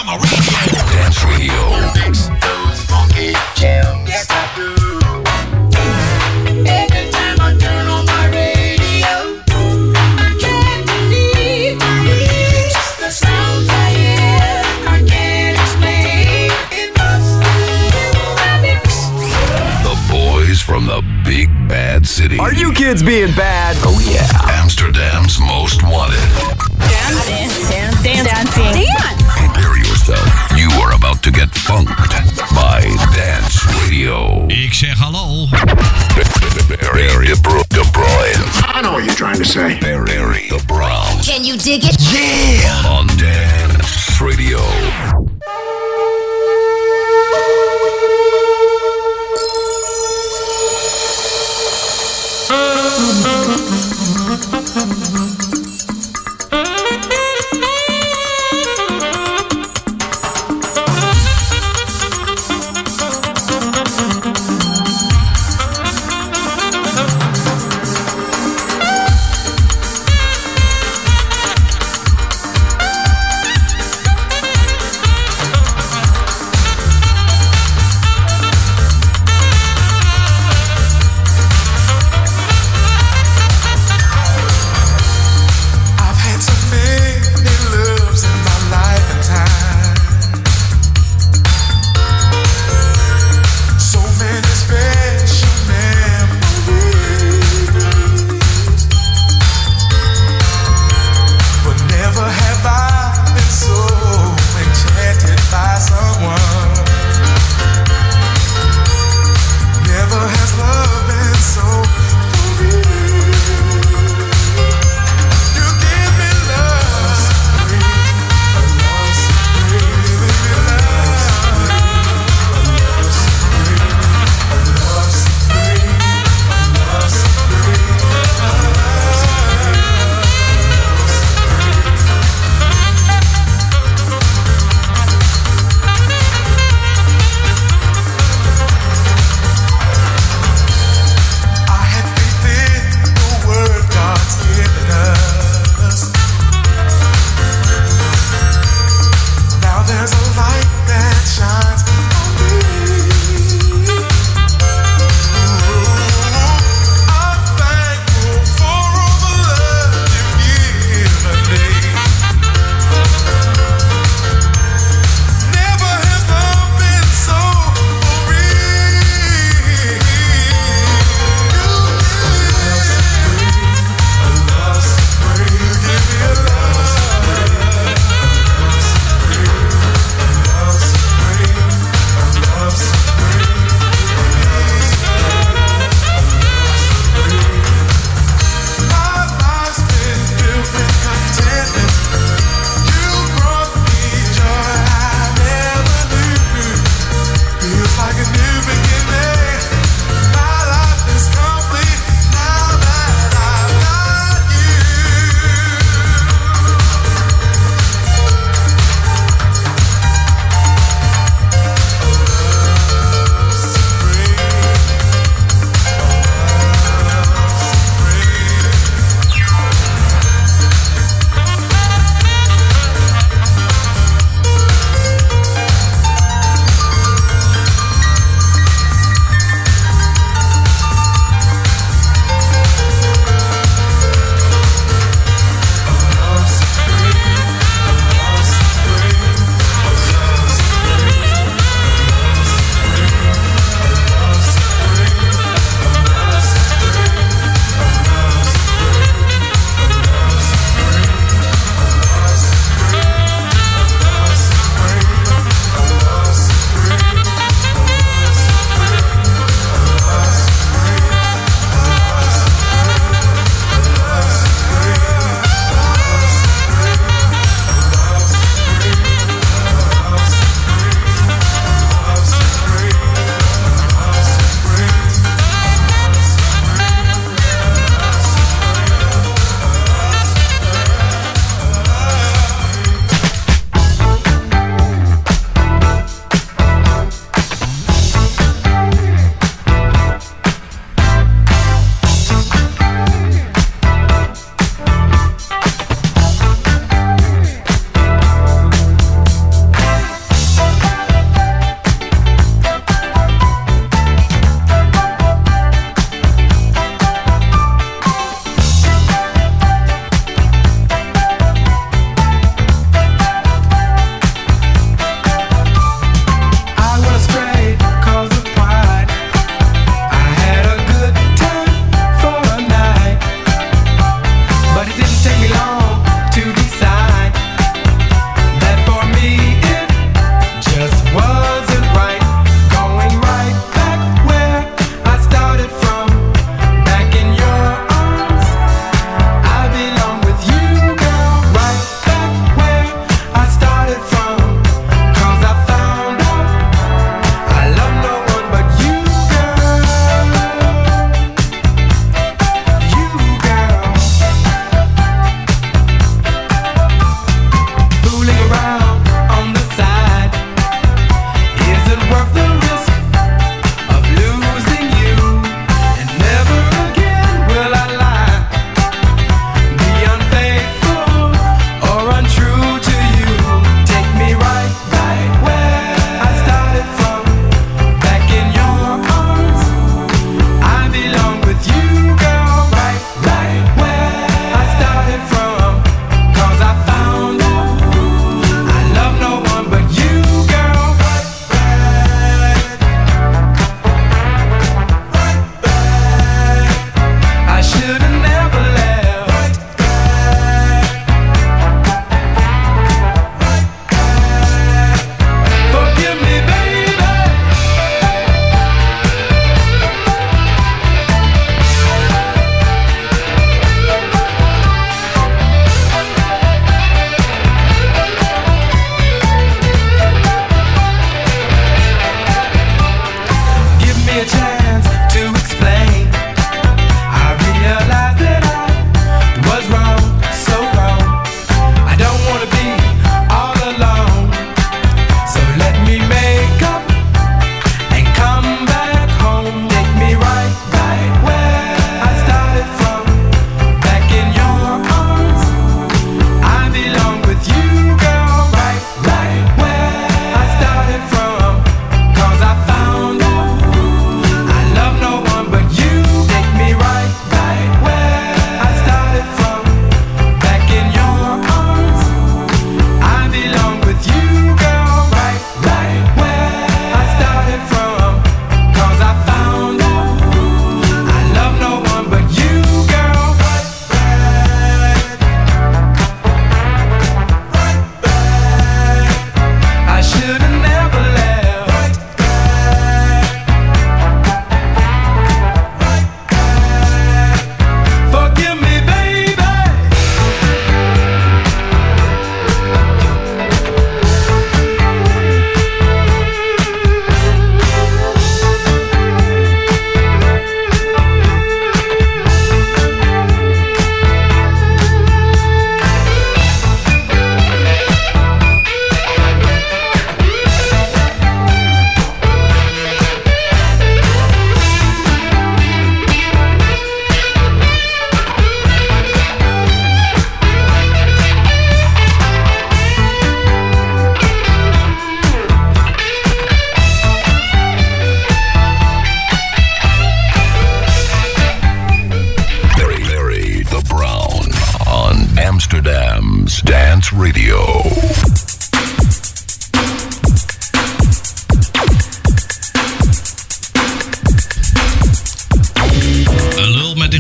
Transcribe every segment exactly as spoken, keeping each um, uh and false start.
on my radio. Dance Radio. Mix those funky jams. Yes, I do. Every time I turn on my radio, I can't believe it's the sounds I hear. I can't explain. It must be mix. The boys from the big bad city. Are you kids being bad? Oh yeah. Amsterdam's most wanted. Dancing. Dance. Dance. Dancing. Dance. Prepare yourself. You are about to get funked by Dance Radio. Ik zeg hallo. Barry de Bruyne. I know what you're trying to say. Barry de Brown. Can you dig it? Yeah. On Dance Radio.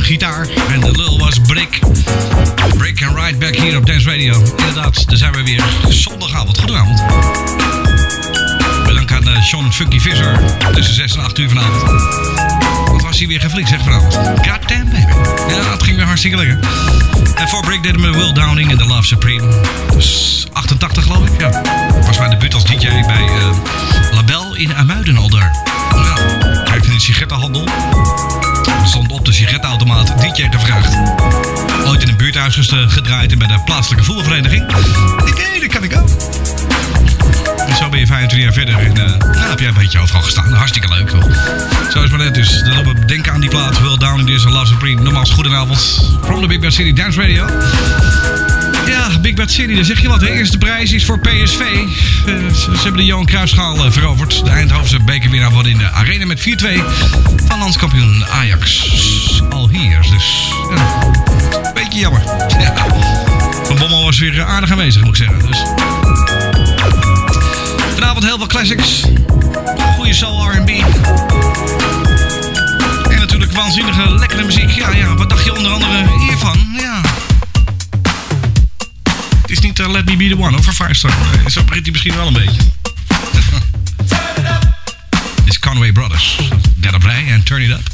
gitaar. En de lul was Brick. Brick and Right back hier op Dance Radio. Inderdaad, daar zijn we weer. Zondagavond. Goedenavond. Bedankt aan uh, Sean Funky Visser. Tussen zes en acht uur vanavond. Wat was hij weer geflikt, zeg vanavond. Goddamn baby. Ja, het ging weer hartstikke lekker. En voor Brick deden we Will Downing en The Love Supreme. Dus achtentachtig geloof ik. Ja. Was mijn debuut als D J bij uh, Label in Amuiden al daar. Ja, ik werkte in de sigarettenhandel. Er stond op de sigarettenautomaat D J gevraagd. Ooit in een buurthuis gedraaid en bij de plaatselijke voetbalvereniging. Ik denk, dat kan ik ook. En zo ben je vijfentwintig jaar verder en uh, nou, heb jij een beetje overal gestaan. Hartstikke leuk hoor. Zo is maar net dus. Dan we denken aan die plaat. Will Downing dus en Love Supreme. Nogmaals, goedenavond. From the Big Bad City Dance Radio. Ja, Big Bad City, daar zeg je wat. De eerste prijs is voor P S V. Uh, ze, ze hebben de Johan Cruijffschaal uh, veroverd. De Eindhovense bekerwinnaar wordt in de arena met vier twee van landskampioen Ajax. Al hier, dus ja, beetje jammer. Ja. Van Bommel was weer aardig aanwezig, moet ik zeggen. Dus. Vanavond heel veel classics. Goeie soul R en B. En natuurlijk waanzinnige, lekkere muziek. Ja, ja, wat dacht je onder andere hiervan? Ja. Het is niet uh, Let Me Be The One, of voor Five Star. Nee, zo begint hij misschien wel een beetje. Dit is Conway Brothers. Get Up Ray en Turn It Up.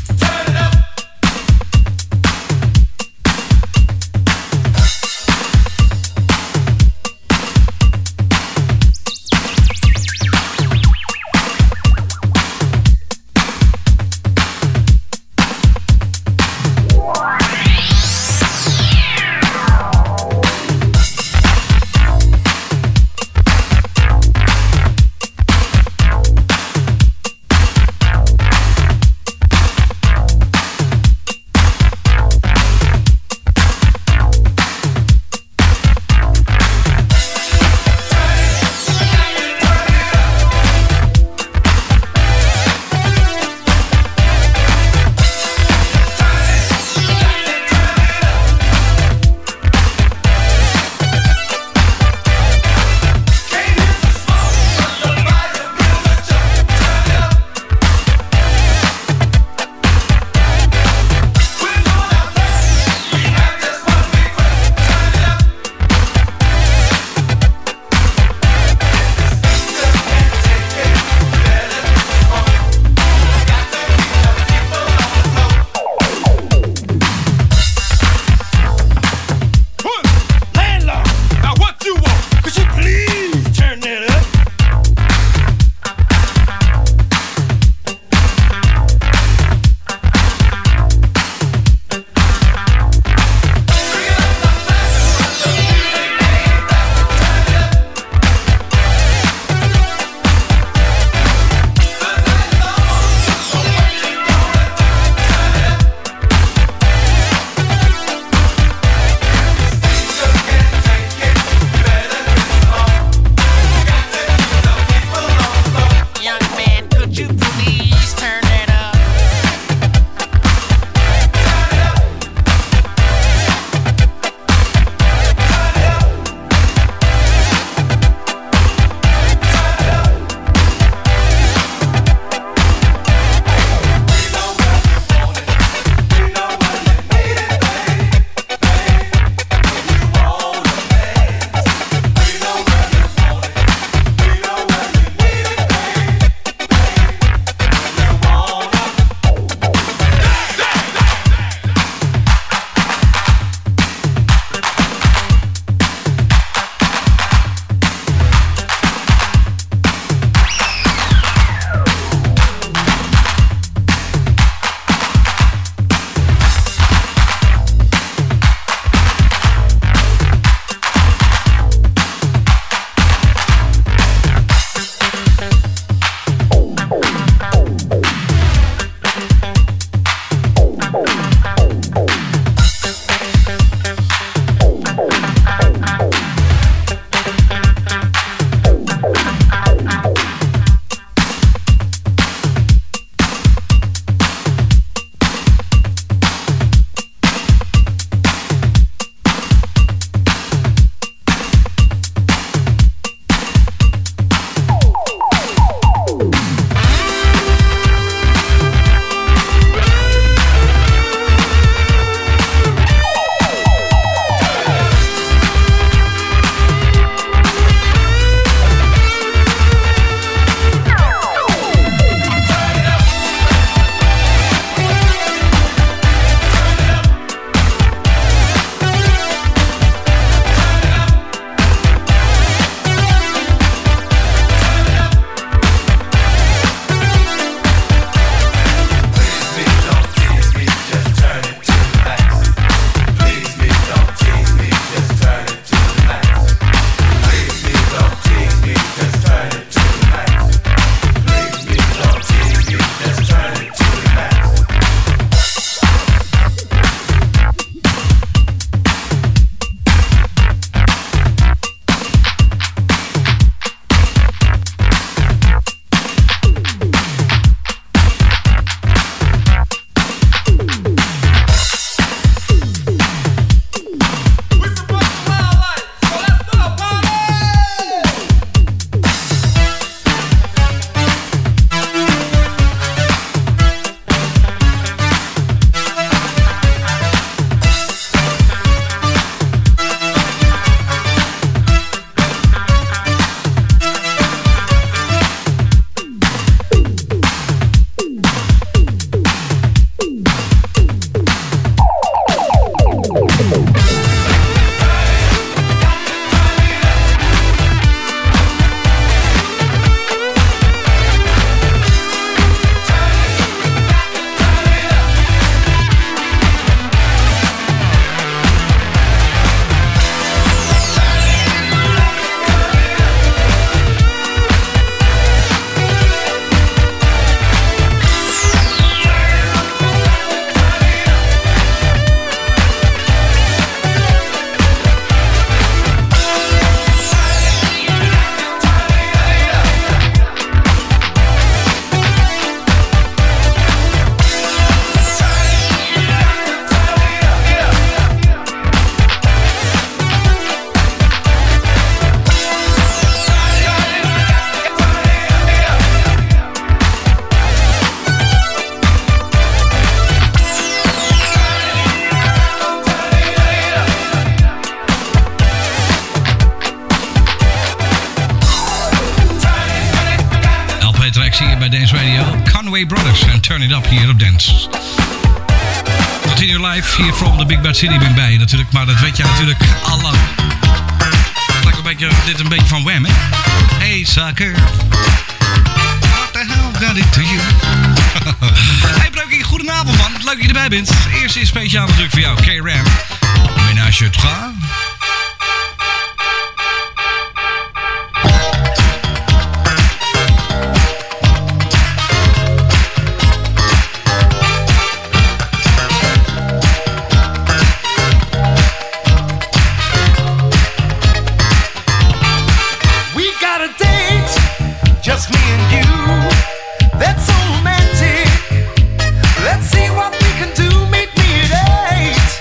bij Dance Radio. Conway Brothers en Turn It Up hier op Dance. Continue live hier from the Big Bad City ben ik bij je natuurlijk. Maar dat weet jij natuurlijk al lang. Lijkt een beetje, dit een beetje van Wham, hè? Hey sucker. What the hell got it to you? Hey Breukie, goedenavond man. Leuk dat je erbij bent. Eerst is speciaal natuurlijk voor jou, K-Ram. Ménage à trois. Just me and you, that's so romantic. Let's see what we can do, meet me at eight.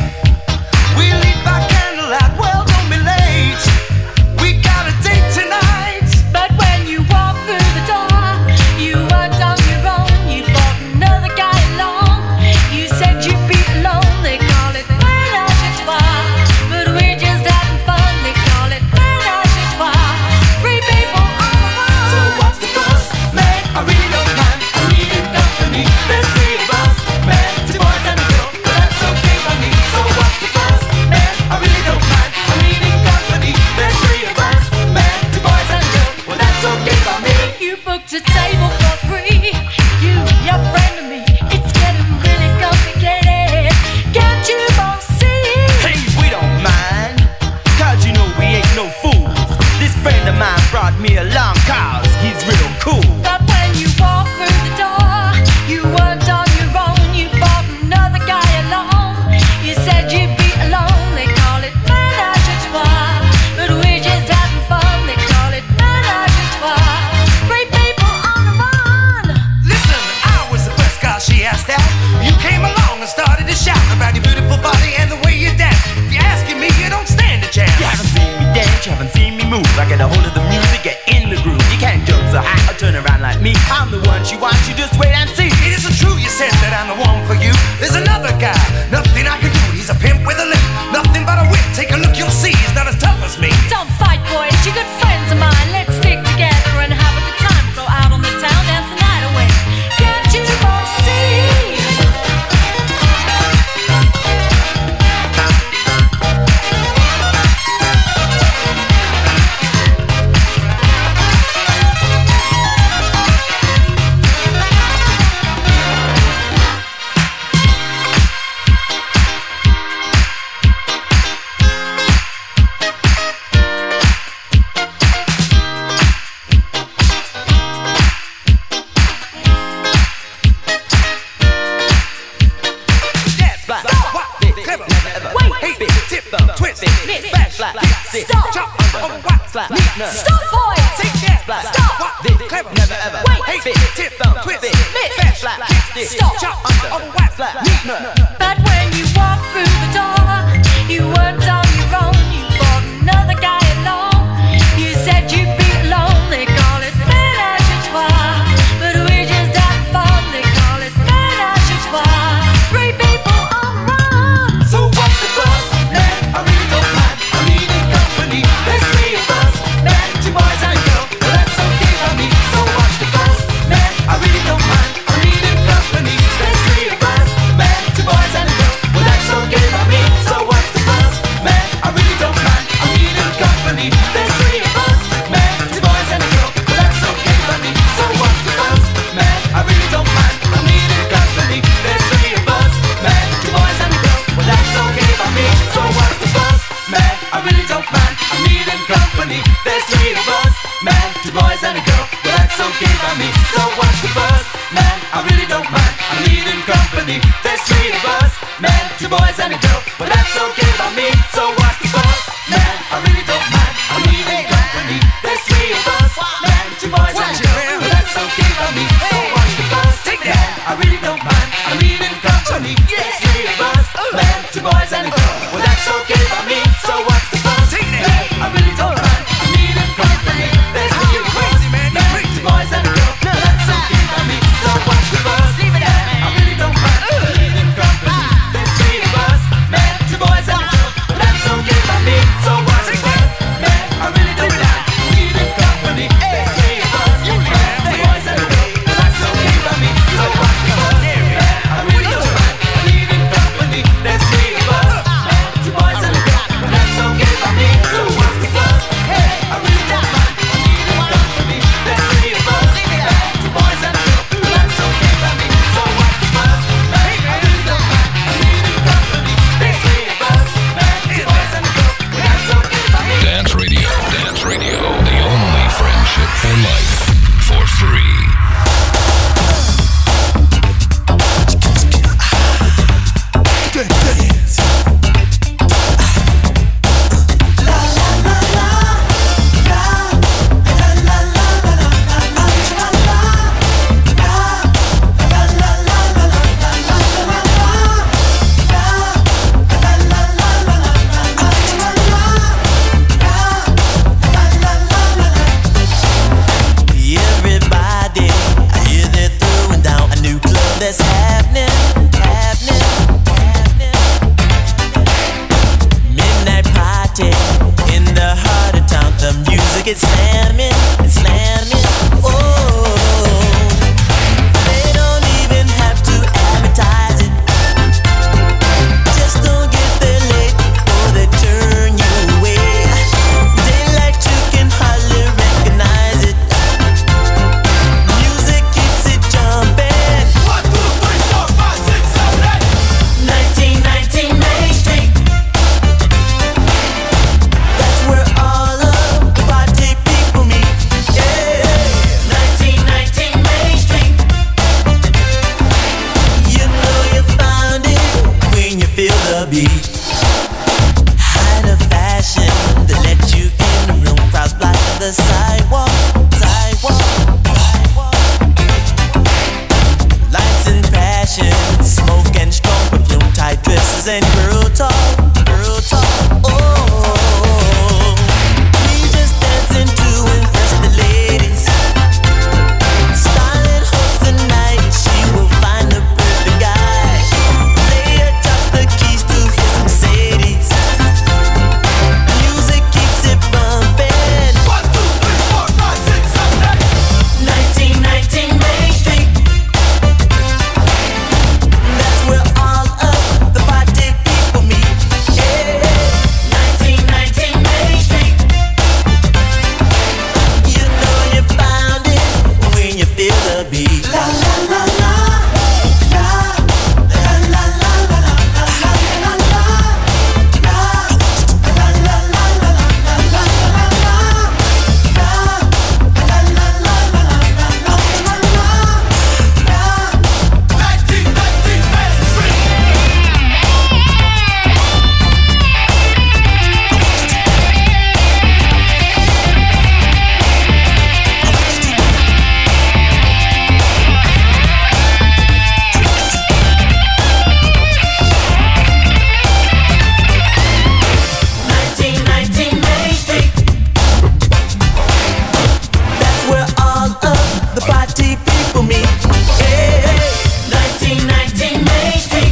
We'll eat by candlelight, well don't be late. We got a date tonight. But when you walk through the door, you weren't on your own. You brought another guy along. You said you'd be alone, they call it ménage à trois. But we're just having fun, they call it ménage à trois. Free people on the run. So what's the fuss, man? I really don't mind. I need in company. There's three of us, man, two boys and a girl, but that's okay by me. So what's the fuss, man? I really don't mind. I need in company. There's three of us, man, two boys and a girl, well that's okay by me. You booked a table for free. You, your friend of me. It's getting really complicated. Can't you both see? Hey, we don't mind, cause you know we ain't no fools. This friend of mine brought me along cause he's real cool. But when you walk through the door, you weren't on your own. You brought another guy along. You said you'd be alone. They call it ménage à trois. But we're just having fun. They call it ménage à trois. Free people on the run. Listen, I was the first guy she asked out. You came along and started to shout about your beautiful body and the way you dance. If you're asking me, you don't stand a chance. You haven't seen me dance, you haven't seen me move. I get a hold of the music, get in the groove. You can't jump so high or turn around like me. I'm the one she wants, you just wait and see. It isn't true, you said that I'm the one for you. There's another guy, nothing I can do. He's a pimp with a limp, nothing but a whip. Take a look, you'll see, he's not as tough as me. Don't fight, boys. You're good friends of mine. Let's stick together and have a good time. Go out on the town, dance the night away. Can't you both see? Stop, boys! Stop! Never ever. Wait! Hey, tip, thumb, twist, miss, flat, stick, Stop. chop, under, whack, flat, But when you walk through the door, you weren't on your own. You brought another guy along. You said you'd be alone. They call it ménage à trois. But we're just having fun. They call it ménage à trois. Free people on the run. So what's the fuss, man? I really don't mind. I need in company. There's three of us, man, two boys and a girl, well that's okay by me. So what's the fuss, man? I really don't mind. I need in company. There's three of us, man, two boys and a girl, well that's okay by me. So what's the fuss, man? I really don't mind. I need in company. There's three of us, man, two boys and a girl, well that's okay by me. So what's the fuss, man? I really don't mind. I need in company. There's three of us, man, two boys and a girl, well that's okay by me. So what's the fuss, man? I really don't mind. I need in company. There's three of us, man, two boys and a girl, well that's okay by me. So what's the fuss, man? I really don't mind. I need in company. There's three of us, man, two boys and a girl, well that's okay by me. So what's the fuss, man? I really don't mind. I need in company. There's three of us, man, two boys and a girl, well that's okay by me. So what's the fuss, man? I really don't mind. I need in company. There's three of us, man, two boys and a girl, well that's okay by me. So what's the fuss, man? I really don't mind. I need in company. There's three of us, man, two boys and a girl, well that's okay by me. So what's the fuss, man? I really don't mind. that's happening, happening, happening. Midnight party in the heart of town. The music is slamming, it's slamming. Oh, they don't even have to advertise it. Just don't get there late or they turn you away. Daylight, you can hardly recognize it. Music keeps it jumping. One, two, three, four, five, six, seven, eight. nineteen nineteen Main Street. That's where all of the party people meet. Yeah. nineteen nineteen Main Street. You know you found it when you feel the beat. Height of fashion that let you in the room. Crowds blocking the sidewalk, sidewalk, sidewalk. Lights and passion, smoke and strong perfume, tight dresses and girl talk, girl talk. Oh, we just dancing to impress the ladies. Styling hoes tonight, she will find the perfect guy. Play her top the keys to his Mercedes. Music keeps it bumping. One, two, three, four, five, six, seven, eight. nineteen nineteen Main Street. That's where all of the party people meet. Yeah. nineteen nineteen Main Street. You know you found it when you feel the beat. La la la la. La la la la la la la la la la. La la la la la la la la la. nineteen nineteen Main Street. nineteen nineteen Main Street. That's where all of the party people meet. Yeah. nineteen nineteen Main Street.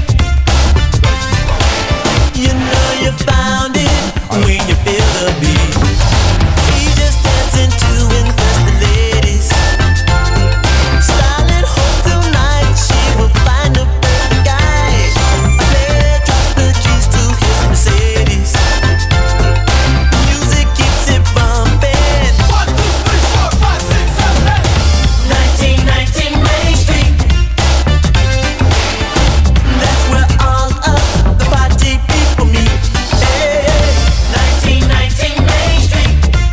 You know you found it when you feel the beat. We just dancing to impress the ladies. Styling hoes tonight, she will find the perfect guy. Play drop the keys to his Mercedes. Music keeps it bumping. One, two, three, four, five, six, seven, eight. nineteen nineteen Main Street. That's where all of the party people meet. Hey, nineteen nineteen Main Street.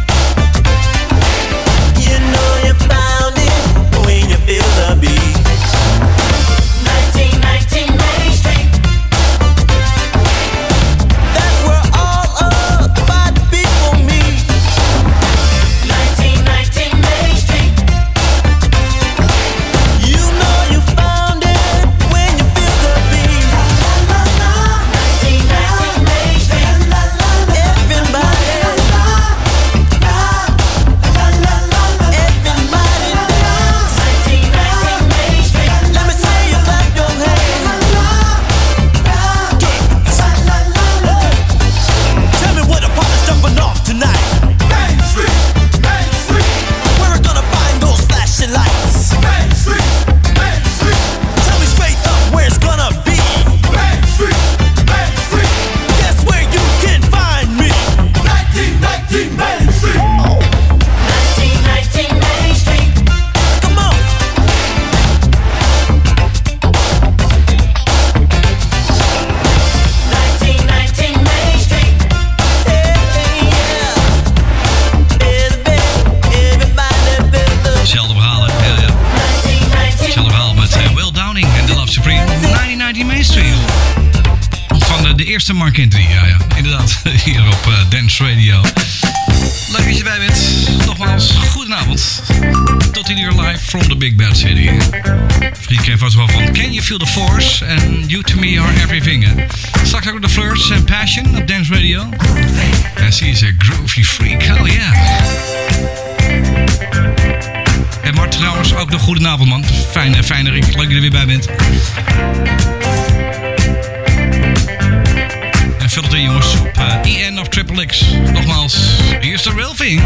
You know you found it when you feel the beat. nineteen nineteen Main Street. That's where all of the party people meet. nineteen nineteen Main Street. You know you found it when you feel the beat. nineteen nineteen Main Street. Everybody. Everybody dance. nineteen nineteen Main Street. Let me see you clap your hands. Tell me where the party's jumping off tonight. Main Street. Main Street. Where we gonna find those flashing lights? Main Street. Main Street. Tell me straight up where it's gonna be. Main Street. Main Street. Guess where you can find me. nineteen nineteen Main Street. nineteen nineteen Main Street. Come on. nineteen nineteen Main Street. Hetzelfde verhaal, hè? Ja, ja. nineteen nineteen. Hetzelfde verhaal met eh, Will Downing en The Love Supreme. negentien negentien Main Street. Van de, de eerste Mark Entry, ja, ja. Inderdaad, hier op eh, Dance Radio. Leuk dat je erbij bent. Nogmaals, goedenavond. Tot tien uur live from the Big Bad City. Vriend ken vast wel van Can You Feel the Force and You To Me Are Everything. Hè? Straks ook de Flirts and Passion op Dance Radio. En she is a groovy freak, oh yeah. En Mart trouwens, ook nog goedenavond man. Fijn, fijn Rick, leuk dat je er weer bij bent. En vul het in jongens op uh, E N of Triple X. Nogmaals, hier is de Real Thing.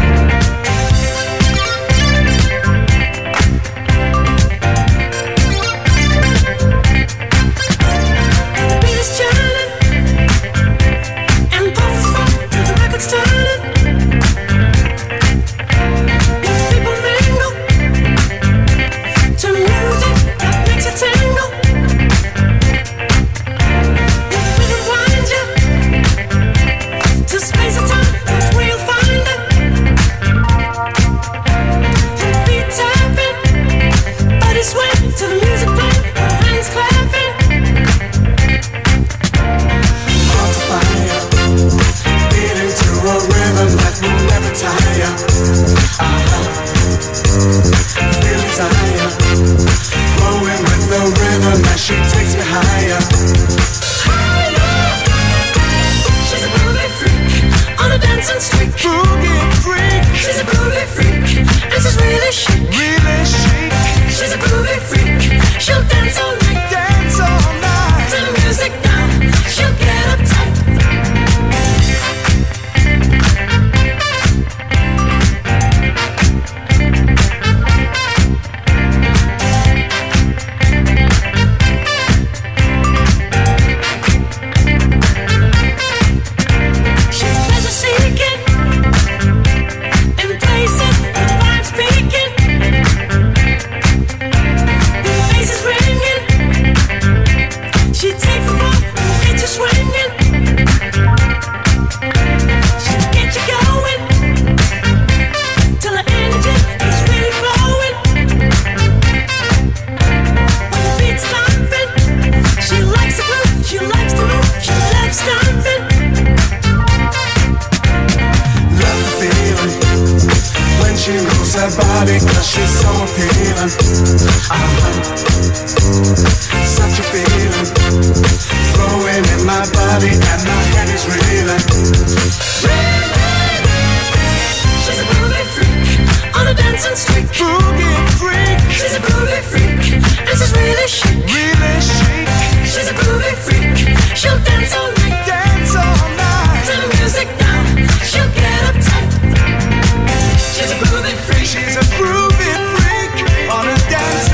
She's a groovy freak on a dance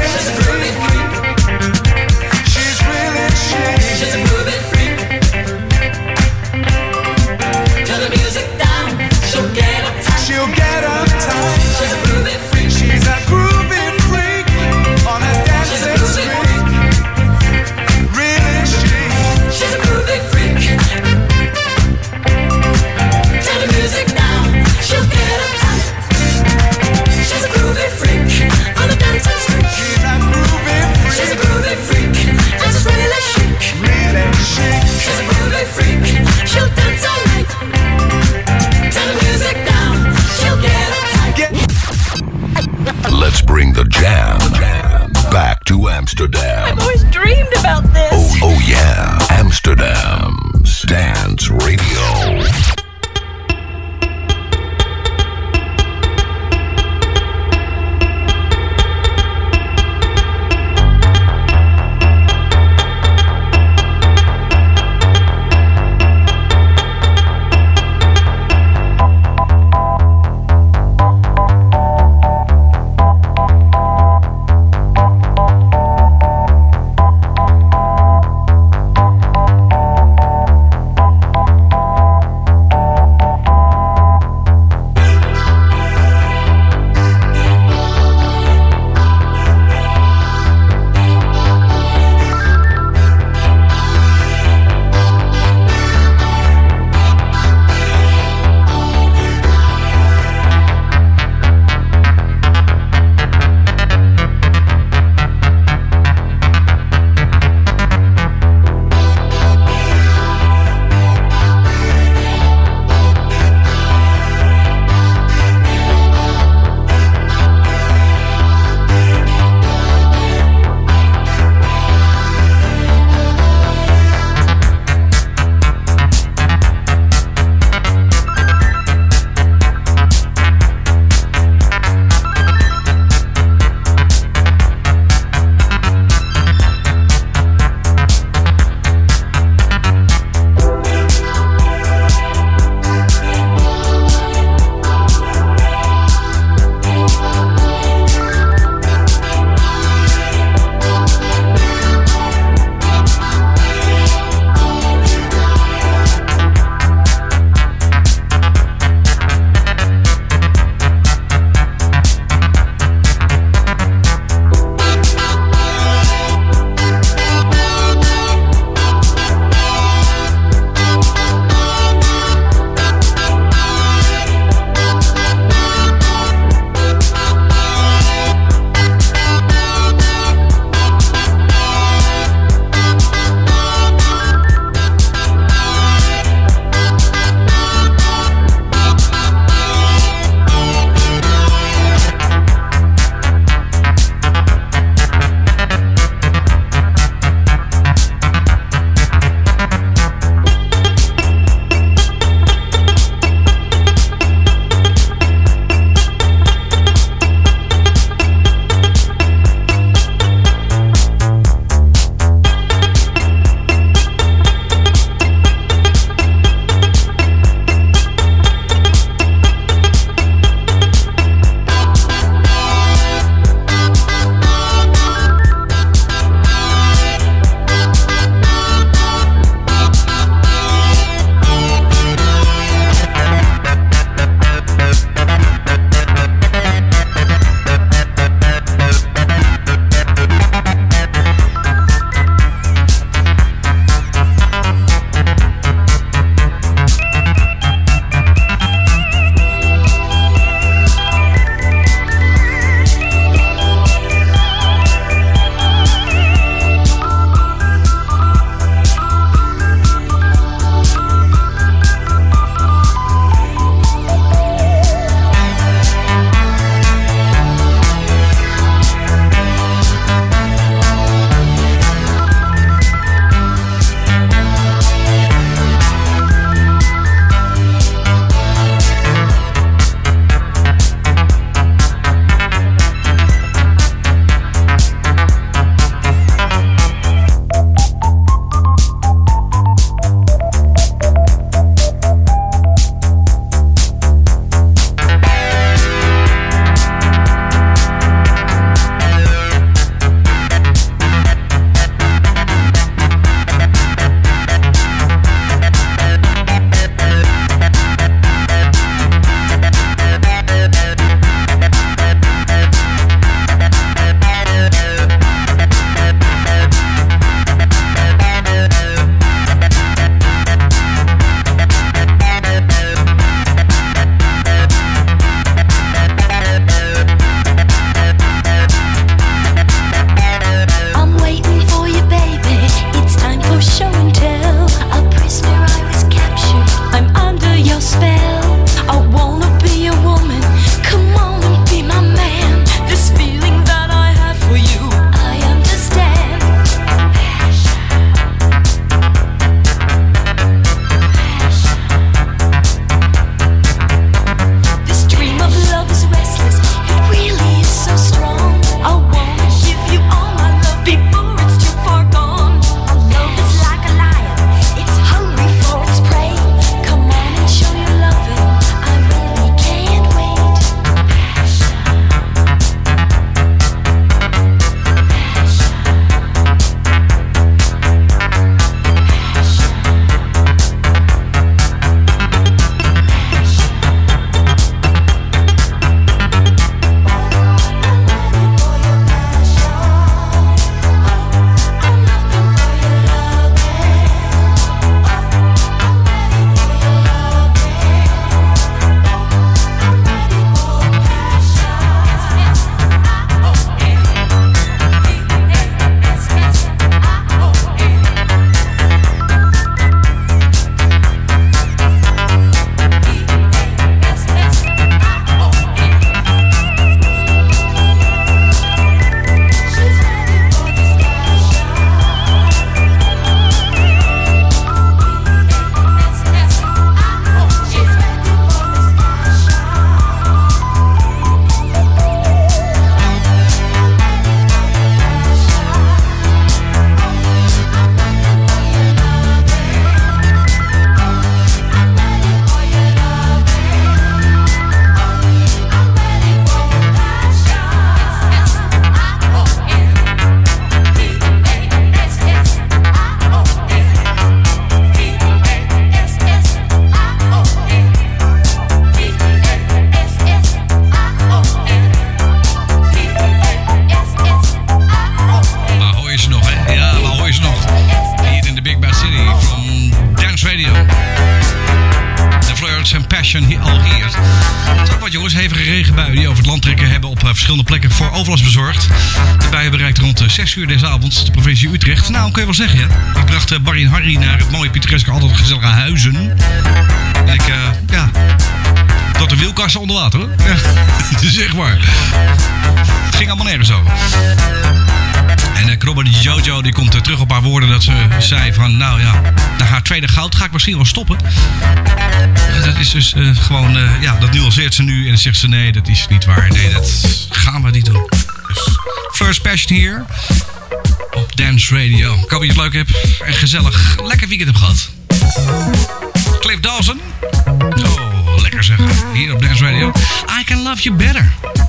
Radio. The Flirts and Passion hier al hier. Het is ook wat jongens, hevige regenbuien die over het land trekken hebben op uh, verschillende plekken voor overlast bezorgd. De buien bereikten rond uh, zes uur deze avond de provincie Utrecht. Nou, kun je wel zeggen, ja. Ik bracht uh, Barry en Harry naar het mooie pittoreske, altijd gezellige Huizen. En ik, uh, ja... tot de wielkassen onder water, hoor. Ja, zeg maar. Het ging allemaal nergens over. En uh, Krobber de Jojo die komt uh, terug op haar woorden dat ze zei van... nou ja, na haar tweede goud ga ik misschien wel stoppen. En dat is dus uh, gewoon... Uh, ja, dat nuanceert ze nu en dan zegt ze... nee, dat is niet waar. Nee, dat gaan we niet doen. Dus First Passion hier op Dance Radio. Ik hoop dat je het leuk hebt en gezellig lekker weekend hebt gehad. Cliff Dawson. Oh, lekker zeggen. Hier op Dance Radio. I Can Love You Better.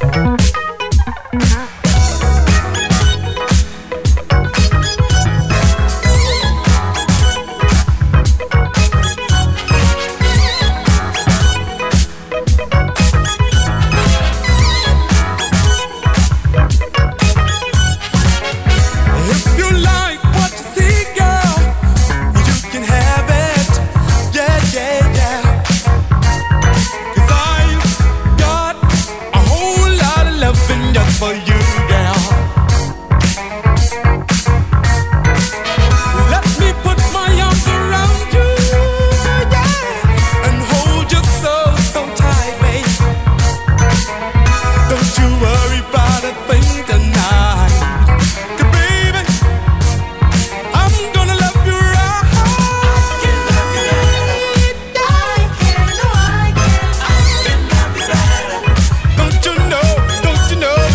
For you, girl. Let me put my arms around you, yeah, and hold you so, so tight, babe. Don't you worry about a thing tonight, 'cause baby, I'm gonna love you right. I can love you better. I can, no, I can. I can love you better. Don't you know? Don't you know?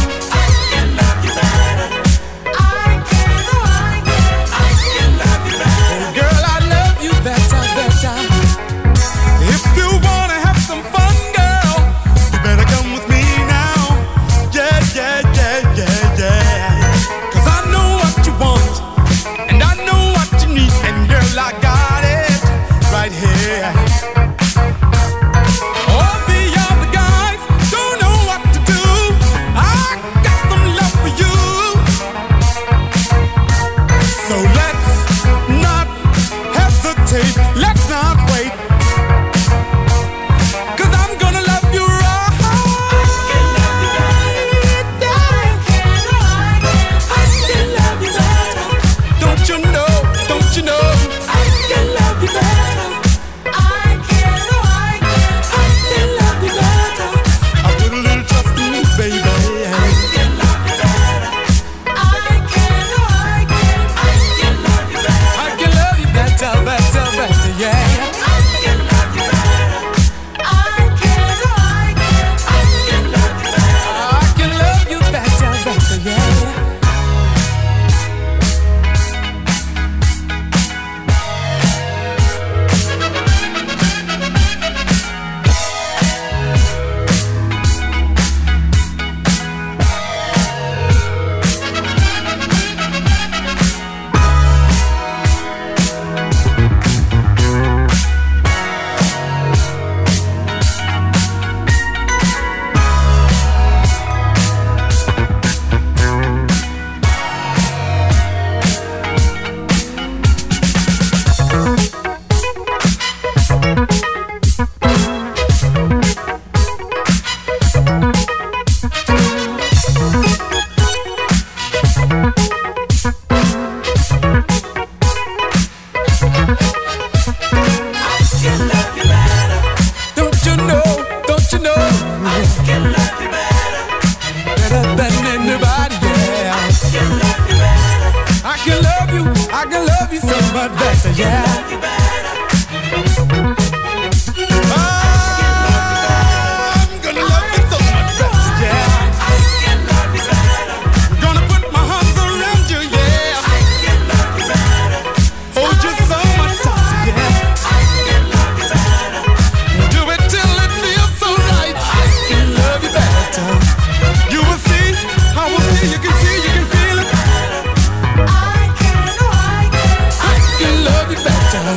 Better.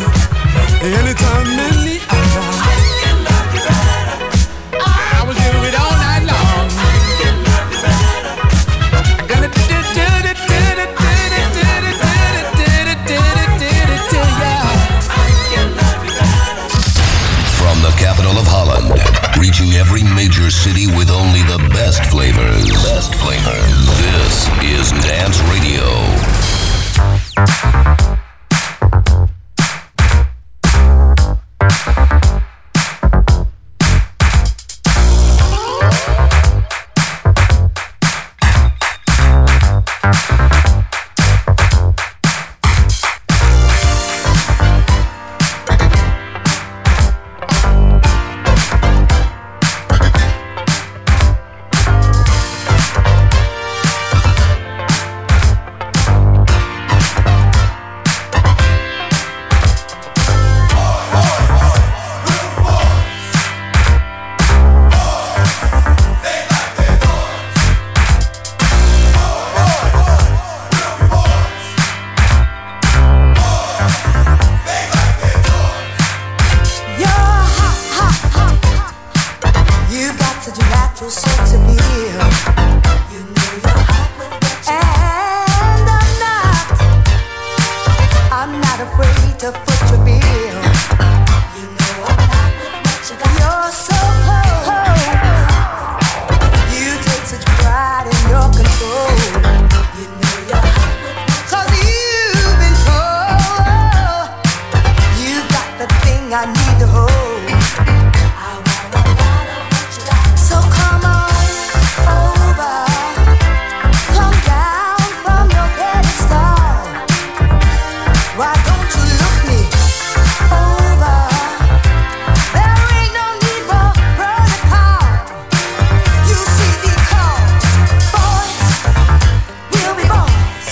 not afraid to foot your bill. You know I'm not with what you got. You're so cold. You take such pride in your control. You know you're hot with what you got. 'Cause you've been told you've got the thing I need to hold. I want a lot of what you got. So come on over. Come down from your pedestal. Why don't you look me over? There ain't no need for protocol. You see, because boys will be boys.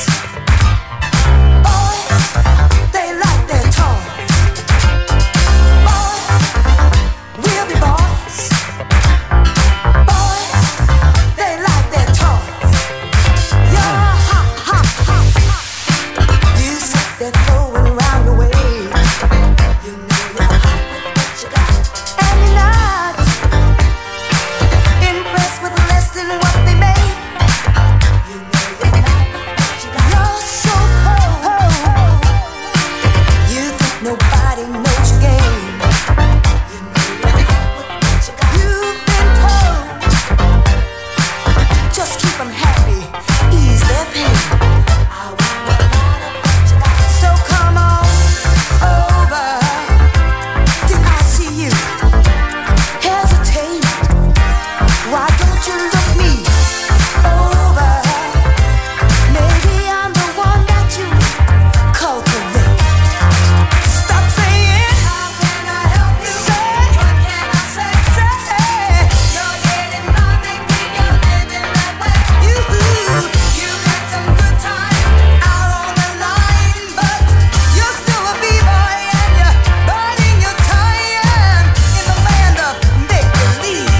Boys, they like their toys. Boys will be boys. Boys, they like their toys. You're hot, hot, hot, hot. You sit there throwing around your waist. You know you're hot with what you got. And you're not impressed with less than what they made. You know you're not with what you got. You're so cold. You think nobody knows your game. You know you're not with what you got. You've been told just keep 'em happy, ease their pain. I want a lot of what you got. So come on over. Did I see you hesitate? Why don't you look me over? Maybe I'm the one that you cultivate. Stop saying, how can I help you? Say, what can I say? Say, you're getting by, maybe you're living that way. You, you got some good times out on the line, but you're still a b-boy and you're biding your time in the land of make-believe.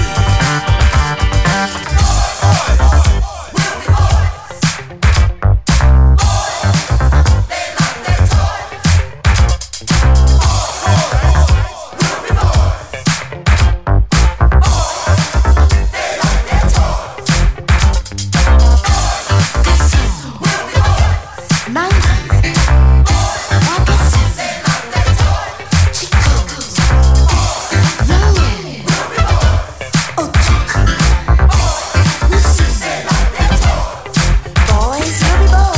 Boys will be boys.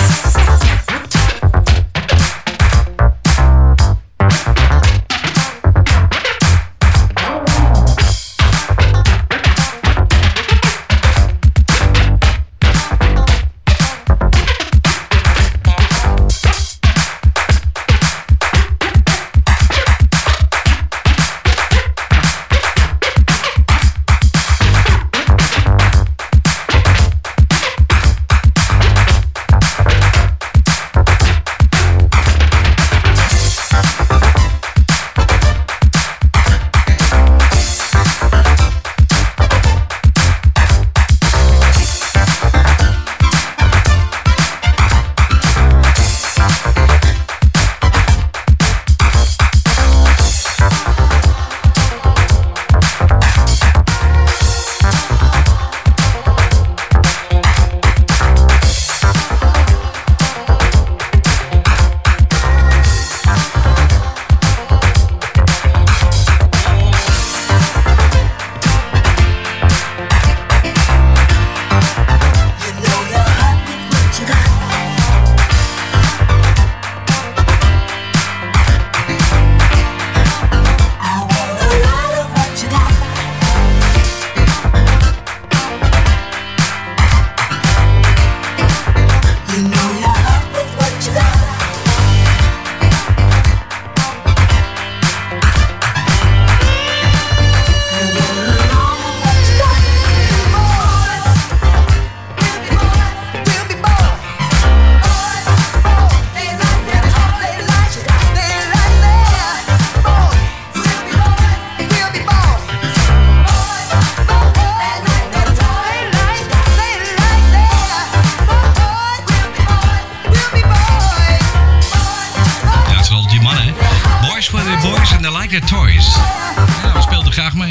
like their toys. Ja, we speelden graag mee.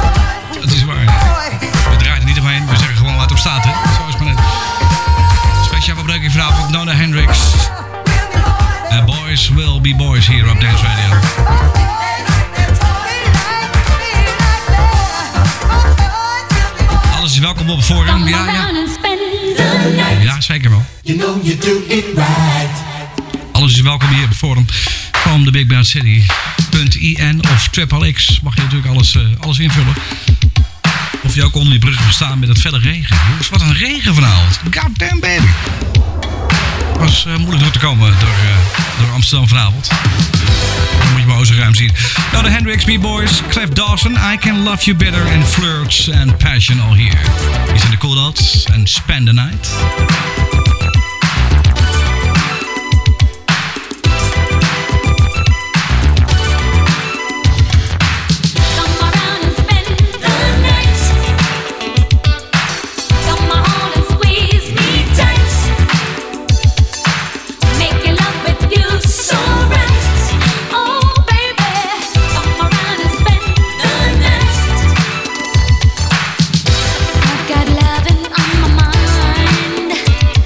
Dat is waar. We draaien er niet omheen. We zeggen gewoon laat op staat, hè. Zo is het maar net. Speciaal verbruiking vanavond. Nona Hendrix. And boys will be boys hier op Dance Radio. Alles is welkom op het forum. Ja, ja. Ja, zeker wel. You know you do it right. Alles is welkom hier op het forum van de Big Bad City. .in of Triple X mag je natuurlijk alles, uh, alles invullen. Of je ook onder die brug mag staan met het felle regen. Jongens, wat een regen vanavond. God damn baby. Het was uh, moeilijk door te komen door, uh, door Amsterdam vanavond. Dan moet je maar zo ruim zien. Nou, de Hendrix B-Boys, Clef Dawson, I Can Love You Better and Flirts and Passion all here. Die zijn de Cool Dots en Spend the Night. Got loving on my mind.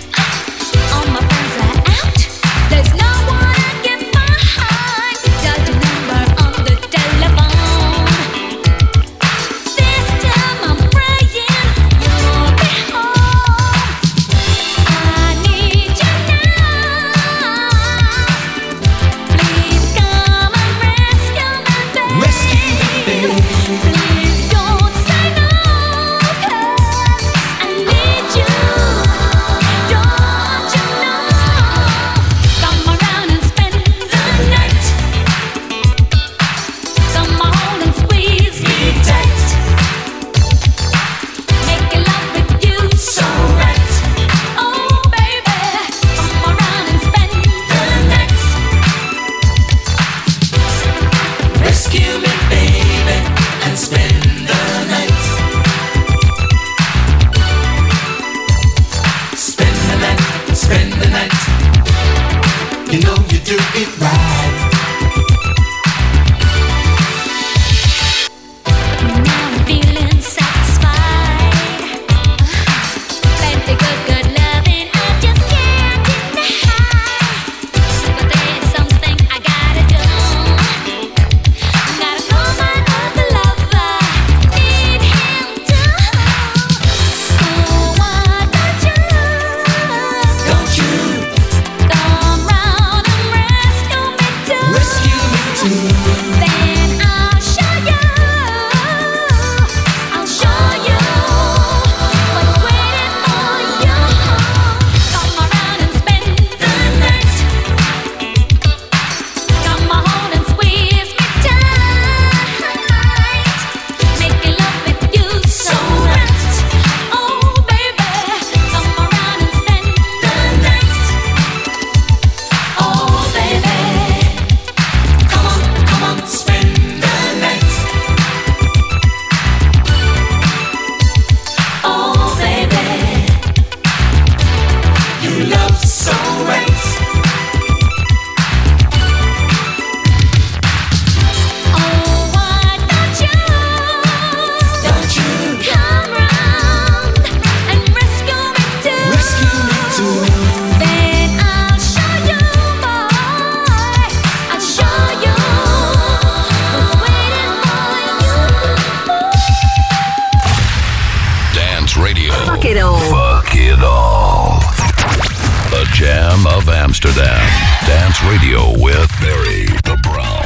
Jam of Amsterdam. Dance Radio with Barry the Brown.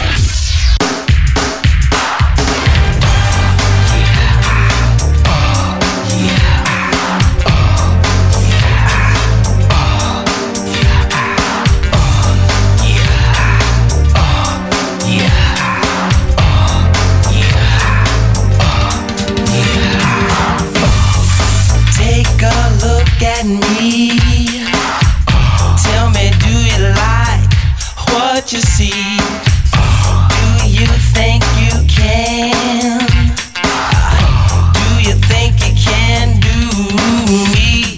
Take a look at me. Tell me, do you like what you see? Do you think you can? Do you think you can do me?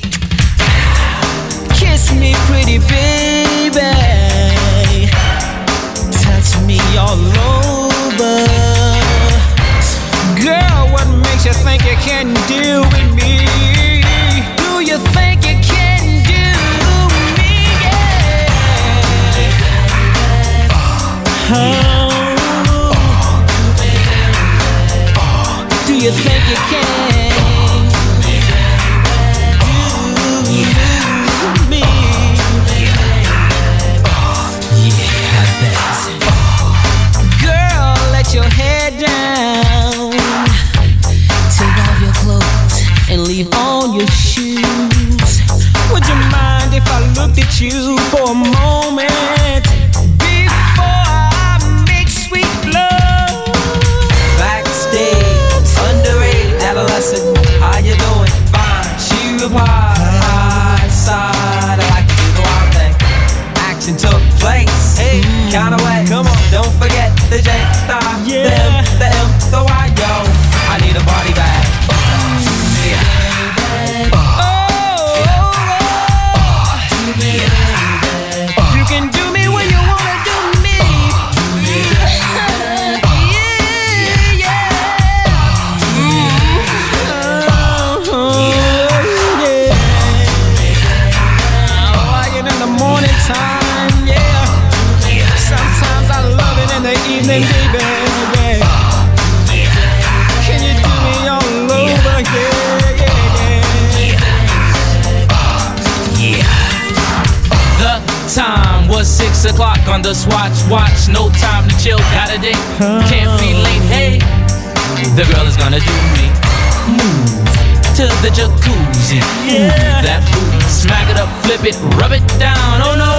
Kiss me, pretty baby. Touch me all over. Girl, what makes you think you can deal with me? Do you think you can do me? Yeah. Do you think you can do me? Yeah, I bet. Girl, let your head down. Take off your clothes and leave on your shoes. Would you mind if I looked at you for a moment before I make sweet love? Backstage, underrated adolescent. How you doing? Fine. She replied, high side. I like to do the wild thing. Action took place. Hey, kinda way. Come on, don't forget the J, the Yeah. the M, the M, the Y, yo. I need a body bag. You can do me when you wanna do me. Yeah, yeah. Oh, yeah. I like it in the morning time, yeah. Sometimes I love it in the evening, baby. Yeah. Can you do me all over? Yeah, yeah, yeah. The time was six o'clock on the swatch watch. No time to chill, got a date. Can't be late, hey. The girl is gonna do me. Move to the jacuzzi. Yeah. Move that booty. Smack it up, flip it, rub it down. Oh no.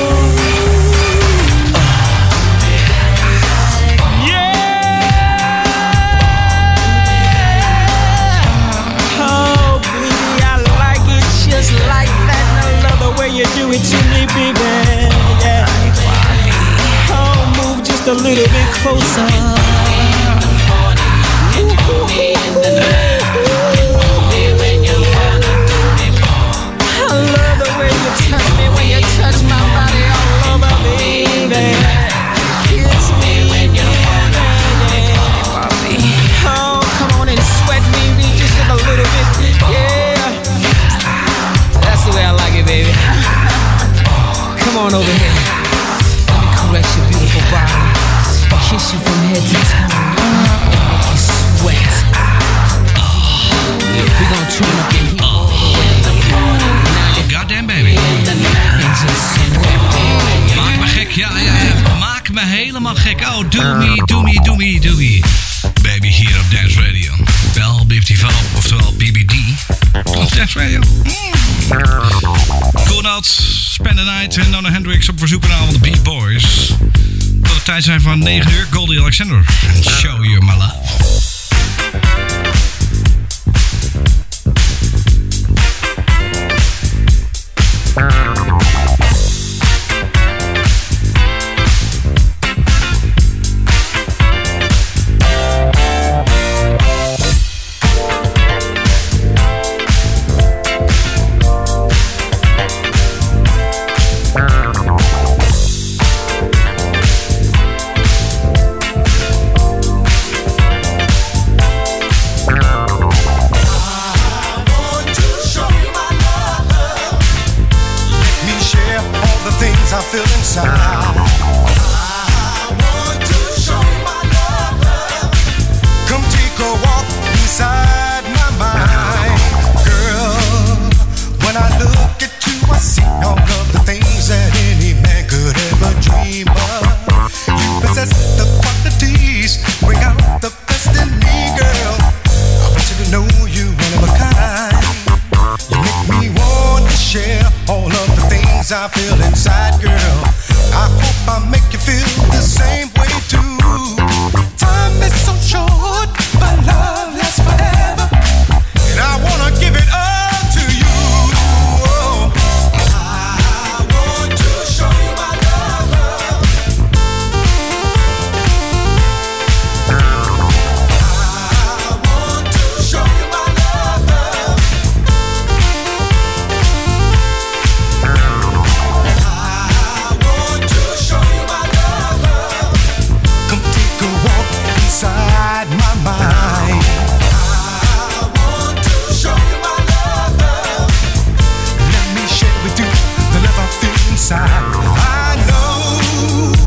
Oh, baby, I like it just like that. And I love the way you do it to me, baby. Yeah. Oh, move just a little bit closer. I love the way you touch me when you touch my body all over, baby. Kiss me when you wanna. Oh, come on and sweat me, me just a little bit. Yeah. That's the way I like it, baby. Come on over here. Let me caress your beautiful body. Kiss you from head to toe. And make you sweat. We gon' turn up the heat. Goddamn baby. Maak me gek, ja, ja, ja. Maak me helemaal gek. Oh, do me, do me, do me, do me. Baby hier op Dance Radio. Wel, B F T V, oftewel B B D. Op Dance Radio. Mm. Cool Nuts, Spend the Night en Donna Hendrix op verzoekkanaal van de B-Boys. Tot de tijd zijn van negen uur, Goldie Alexander. And Show You My Love.